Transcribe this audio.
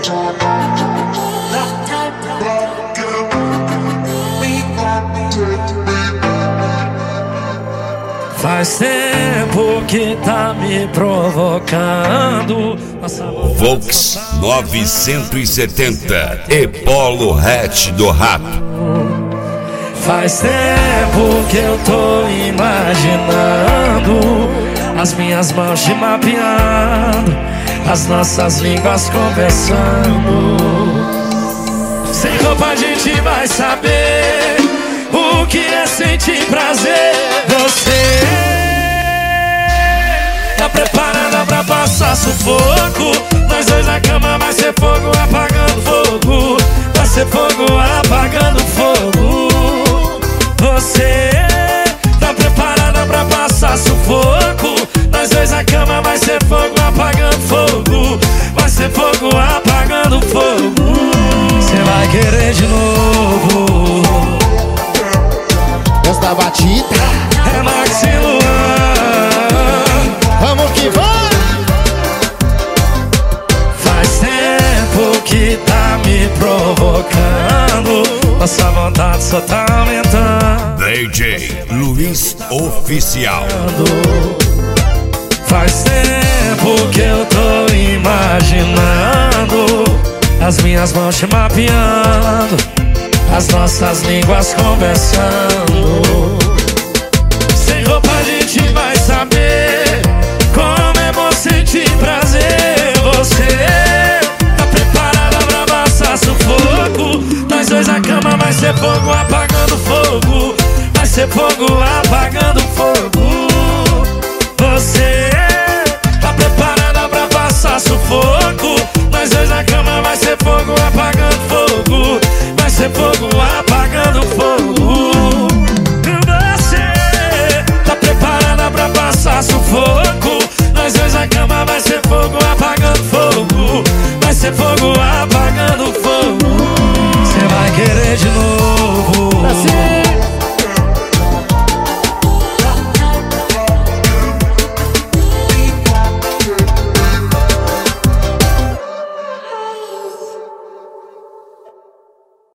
Faz tempo que tá me provocando. Volks 970 e Polo Hatch do Rato. Faz tempo que eu tô imaginando as minhas mãos te mapeando, as nossas línguas conversando. Sem roupa a gente vai saber o que é sentir prazer. Você tá preparada pra passar sufoco? Nós dois na cama vai ser fogo apagando fogo. Vai ser fogo apagando fogo. Você tá preparada pra passar sufoco? Nós dois na cama vai ser fogo apagando fogo. Vai ser fogo apagando fogo. Cê vai querer de novo. Esta batida é Maxi Luan. Vamos que vamos. Faz tempo que tá me provocando. Nossa vontade só tá aumentando. DJ Luiz Oficial. Faz tempo que eu tô imaginando as minhas mãos te mapeando, as nossas línguas conversando. Sem roupa a gente vai saber como é bom sentir prazer. Você tá preparada pra passar sufoco? Nós dois na cama vai ser fogo apagando fogo. Vai ser fogo apagando fogo. Você tá preparada pra passar sufoco? Nós dois na cama vai ser fogo apagando fogo. Vai ser fogo apagando fogo. Você tá preparada pra passar sufoco?